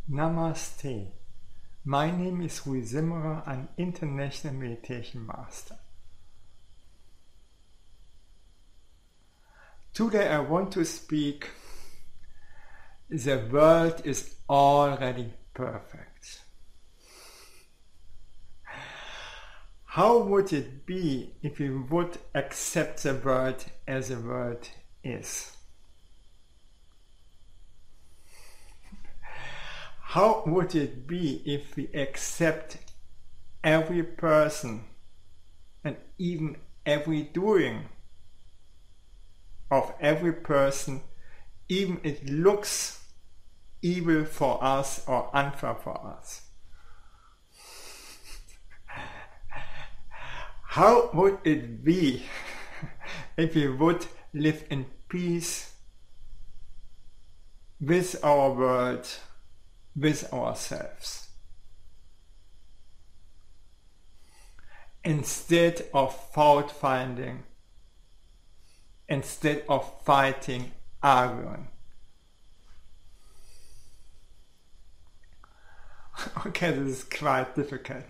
Namaste. My name is Rui Zimmerer, an international meditation master. Today I want to speak, the world is already perfect. How would it be if we would accept the world as the world is? How would it be if we accept every person and even every doing of every person, even it looks evil for us or unfair for us? How would it be if we would live in peace with our world, with ourselves, instead of fault finding, instead of fighting, arguing? Okay, this is quite difficult.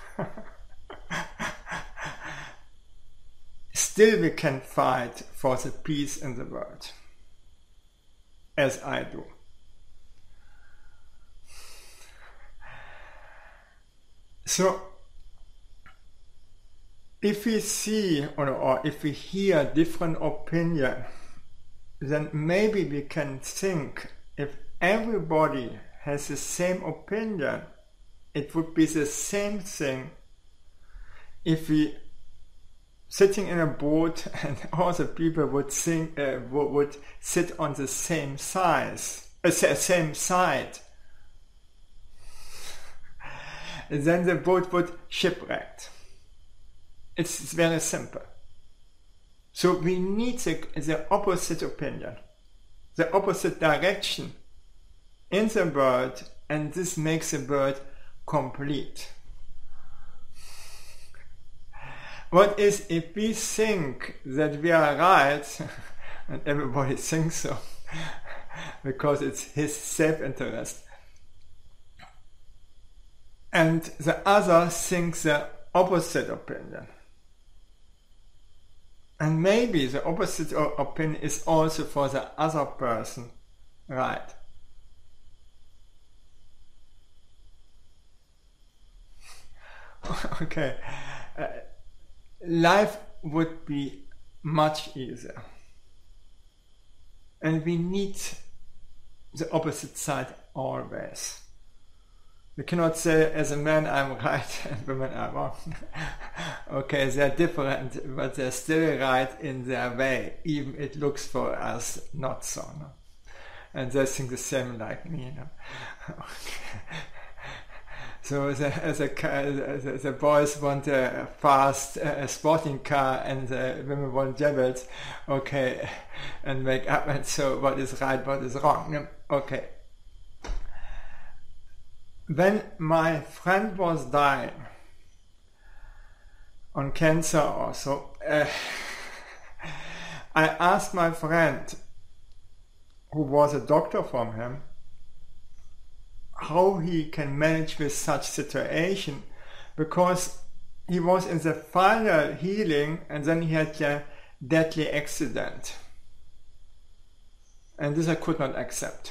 Still we can fight for the peace in the world, as I do. So, if we see or if we hear different opinion, then maybe we can think, if everybody has the same opinion, it would be the same thing if we sitting in a boat and all the people would sit on the same same side. Then the boat would shipwreck. It's very simple. So we need the opposite opinion, the opposite direction in the world, and this makes the world complete. What is if we think that we are right, and everybody thinks so, because it's his self-interest, and the other thinks the opposite opinion. And maybe the opposite opinion is also for the other person right. Okay. Life would be much easier. And we need the opposite side always. We cannot say, as a man I'm right and women are wrong. Okay, they're different, but they're still right in their way, even it looks for us not so. No? And they think the same like me. No? Okay. So the boys want a fast sporting car and the women want Jebels, okay, and make up, and so what is right, what is wrong. No? Okay. When my friend was dying on cancer also, I asked my friend, who was a doctor from him, how he can manage with such situation, because he was in the final healing and then he had a deadly accident. And this I could not accept.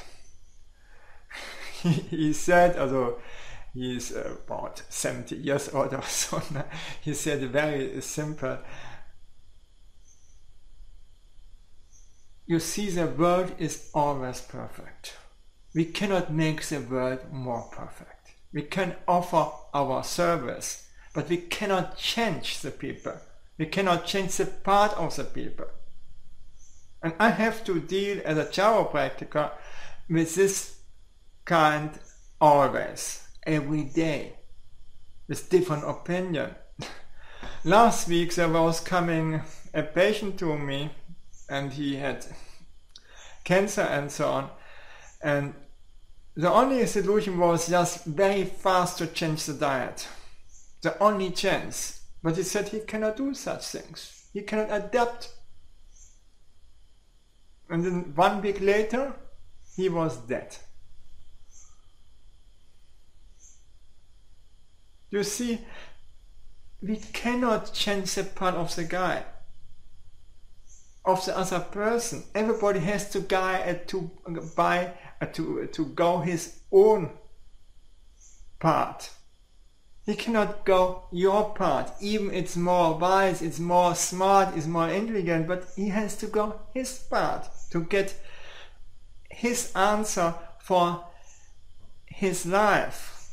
He said, although he's about 70 years old or so, he said very simple, you see, the world is always perfect. We cannot make the world more perfect. We can offer our service, but we cannot change the people. We cannot change the part of the people. And I have to deal as a chiropractor with this kind always, every day, with different opinion. Last week there was coming a patient to me and he had cancer and so on, and the only solution was just very fast to change the diet. The only chance. But he said he cannot do such things. He cannot adapt. And then 1 week later, he was dead. You see, we cannot change the part of the guy, of the other person. Everybody has to to go his own part. He cannot go your part. Even it's more wise, it's more smart, it's more intelligent, but he has to go his part to get his answer for his life.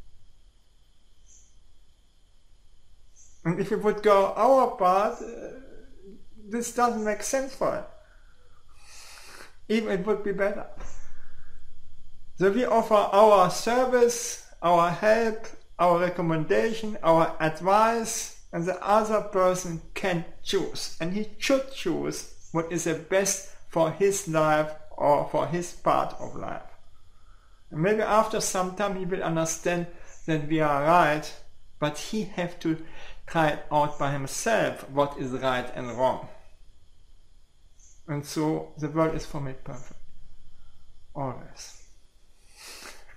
And if we would go our part, this doesn't make sense for it. Even it would be better. So we offer our service, our help, our recommendation, our advice, and the other person can choose. And he should choose what is the best for his life or for his part of life. And maybe after some time he will understand that we are right, but he has to try it out by himself what is right and wrong. And so the world is for me perfect. Always.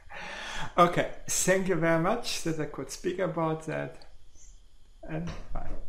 Okay, thank you very much that I could speak about that, and bye.